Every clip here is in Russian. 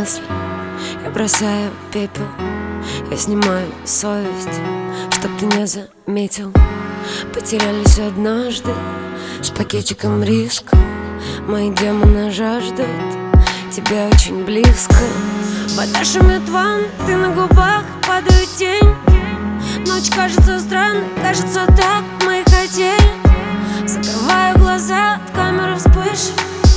мысли, я бросаю пепел. Я снимаю совесть, чтоб ты не заметил. Потерялись однажды с пакетиком риска. Мои демоны жаждут тебя очень близко. Вода шумит ван, ты на губах, падает тень. Ночь кажется странной, кажется, так мы и хотели. Закрываю глаза от камеры вспышек.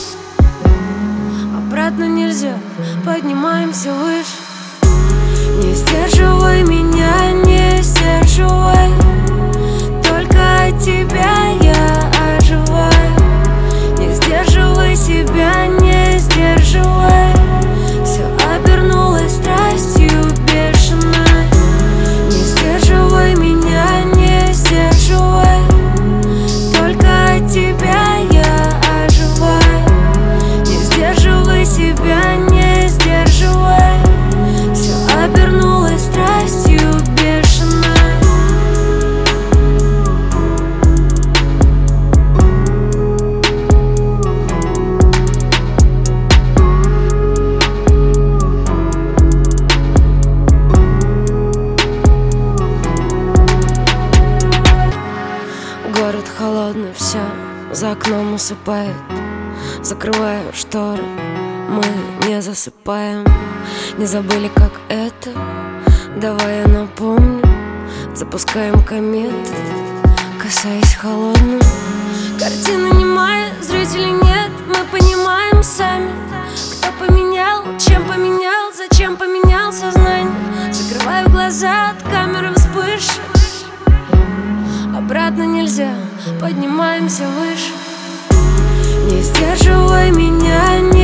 Обратно нельзя, поднимаемся выше. Не сдерживай меня, не сдерживай. Только от тебя я оживаю. Не сдерживай себя, не сдерживай. Все обернулось страстью бешеной. Не сдерживай меня, не сдерживай. Только от тебя я оживаю. Не сдерживай себя, не сдерживай. Все обернулось страстью бешеной. Город холодный, все за окном усыпает. Закрываю шторы, мы не засыпаем. Не забыли, как это, давай я напомню. Запускаем кометы, касаясь холодным. Картина немая, зрителей нет, мы понимаем сами. Кто поменял, чем поменял, зачем поменял сознание. Закрываю глаза от камеры вспышек. Обратно нельзя, поднимаемся выше. Не сдерживай меня, не